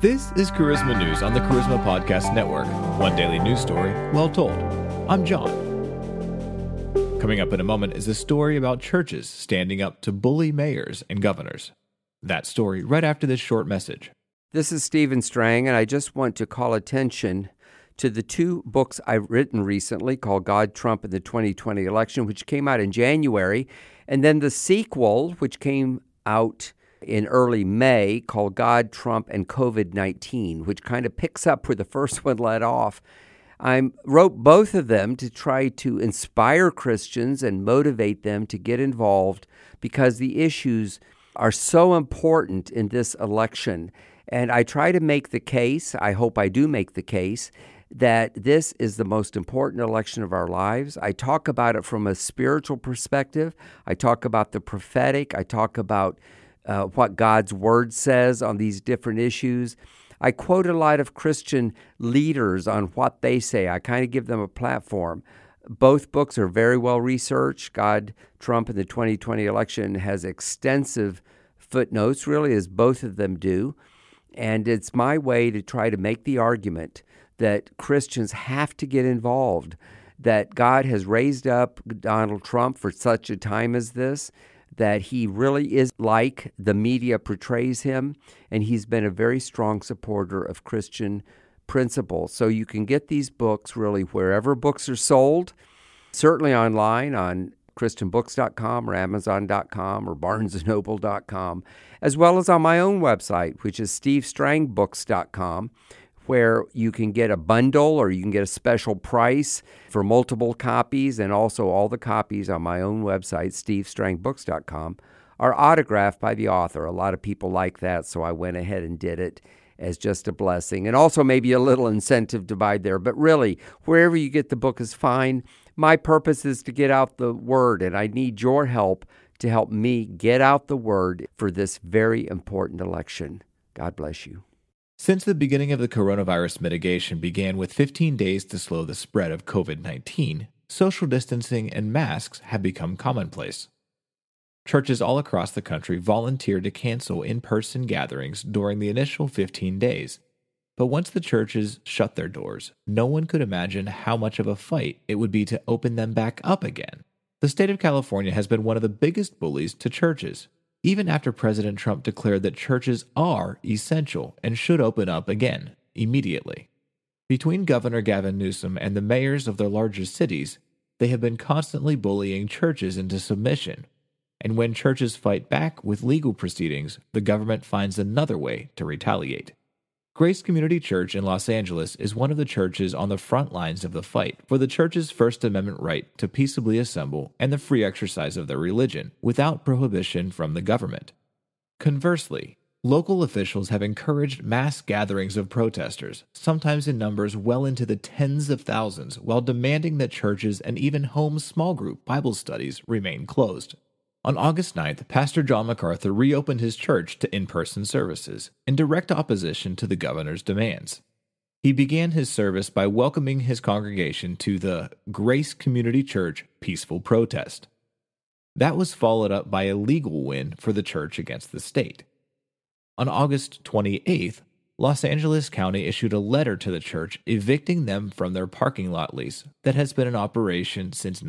This is Charisma News on the Charisma Podcast Network. One daily news story, well told. I'm John. Coming up in a moment is a story about churches standing up to bully mayors and governors. That story right after this short message. This is Stephen Strang, and I just want to call attention to the two books I've written recently called God, Trump, and the 2020 Election, which came out in January, and then the sequel, which came out in early May, called God, Trump, and COVID-19, which kind of picks up where the first one led off. I wrote both of them to try to inspire Christians and motivate them to get involved because the issues are so important in this election. And I try to make the case, I hope I do make the case, that this is the most important election of our lives. I talk about it from a spiritual perspective. I talk about the prophetic. I talk about what God's Word says on these different issues. I quote a lot of Christian leaders on what they say. I kind of give them a platform. Both books are very well researched. God, Trump, and the 2020 Election has extensive footnotes, really, as both of them do. And it's my way to try to make the argument that Christians have to get involved, that God has raised up Donald Trump for such a time as this, that he really is like the media portrays him, and he's been a very strong supporter of Christian principles. So you can get these books really wherever books are sold, certainly online on christianbooks.com or amazon.com or barnesandnoble.com, as well as on my own website, which is stevestrangbooks.com, where you can get a bundle or you can get a special price for multiple copies, and also all the copies on my own website, stevestrangbooks.com, are autographed by the author. A lot of people like that, so I went ahead and did it as just a blessing, and also maybe a little incentive to buy there. But really, wherever you get the book is fine. My purpose is to get out the word, and I need your help to help me get out the word for this very important election. God bless you. Since the beginning of the coronavirus mitigation began with 15 days to slow the spread of COVID-19, social distancing and masks have become commonplace. Churches all across the country volunteered to cancel in-person gatherings during the initial 15 days. But once the churches shut their doors, no one could imagine how much of a fight it would be to open them back up again. The state of California has been one of the biggest bullies to churches, even after President Trump declared that churches are essential and should open up again, immediately. Between Governor Gavin Newsom and the mayors of their largest cities, they have been constantly bullying churches into submission. And when churches fight back with legal proceedings, the government finds another way to retaliate. Grace Community Church in Los Angeles is one of the churches on the front lines of the fight for the church's First Amendment right to peaceably assemble and the free exercise of their religion without prohibition from the government. Conversely, local officials have encouraged mass gatherings of protesters, sometimes in numbers well into the tens of thousands, while demanding that churches and even home small group Bible studies remain closed. On August 9th, Pastor John MacArthur reopened his church to in-person services, in direct opposition to the governor's demands. He began his service by welcoming his congregation to the Grace Community Church Peaceful Protest. That was followed up by a legal win for the church against the state. On August 28th, Los Angeles County issued a letter to the church evicting them from their parking lot lease that has been in operation since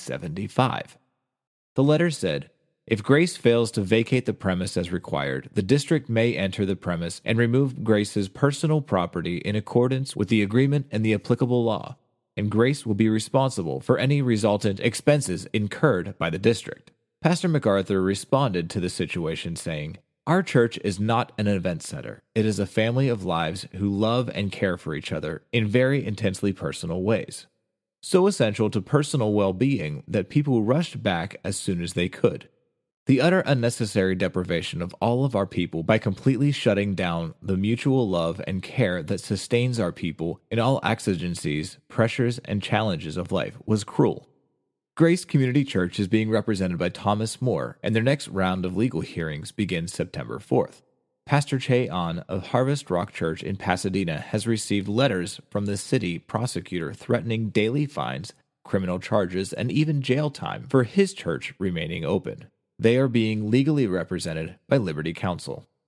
1975. The letter said, "If Grace fails to vacate the premise as required, the district may enter the premise and remove Grace's personal property in accordance with the agreement and the applicable law, and Grace will be responsible for any resultant expenses incurred by the district." Pastor MacArthur responded to the situation saying, "Our church is not an event center. It is a family of lives who love and care for each other in very intensely personal ways. So essential to personal well-being that people rushed back as soon as they could. The utter unnecessary deprivation of all of our people by completely shutting down the mutual love and care that sustains our people in all exigencies, pressures, and challenges of life was cruel." Grace Community Church is being represented by Thomas Moore, and their next round of legal hearings begins September 4th. Pastor Che An of Harvest Rock Church in Pasadena has received letters from the city prosecutor threatening daily fines, criminal charges, and even jail time for his church remaining open. They are being legally represented by Liberty Counsel.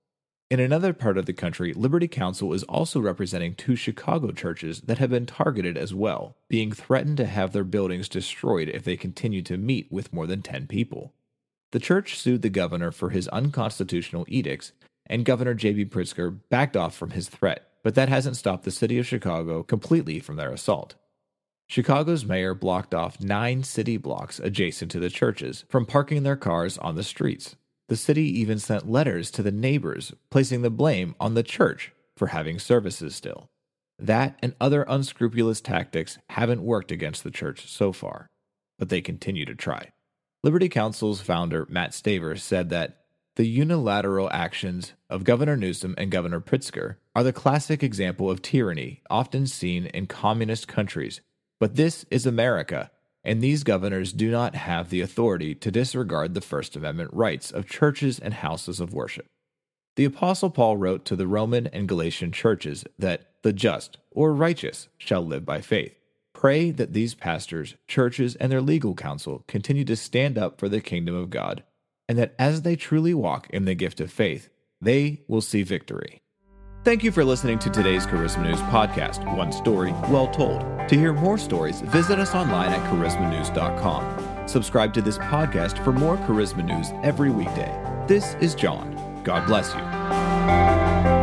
In another part of the country, Liberty Counsel is also representing 2 Chicago churches that have been targeted as well, being threatened to have their buildings destroyed if they continue to meet with more than 10 people. The church sued the governor for his unconstitutional edicts, and Governor J.B. Pritzker backed off from his threat, but that hasn't stopped the city of Chicago completely from their assault. Chicago's mayor blocked off 9 city blocks adjacent to the churches from parking their cars on the streets. The city even sent letters to the neighbors, placing the blame on the church for having services still. That and other unscrupulous tactics haven't worked against the church so far, but they continue to try. Liberty Counsel's founder, Matt Staver, said that the unilateral actions of Governor Newsom and Governor Pritzker are the classic example of tyranny often seen in communist countries, but this is America, and these governors do not have the authority to disregard the First Amendment rights of churches and houses of worship. The Apostle Paul wrote to the Roman and Galatian churches that the just or righteous shall live by faith. Pray that these pastors, churches, and their legal counsel continue to stand up for the kingdom of God, and that as they truly walk in the gift of faith, they will see victory. Thank you for listening to today's Charisma News podcast, one story well told. To hear more stories, visit us online at charismanews.com. Subscribe to this podcast for more Charisma News every weekday. This is John. God bless you.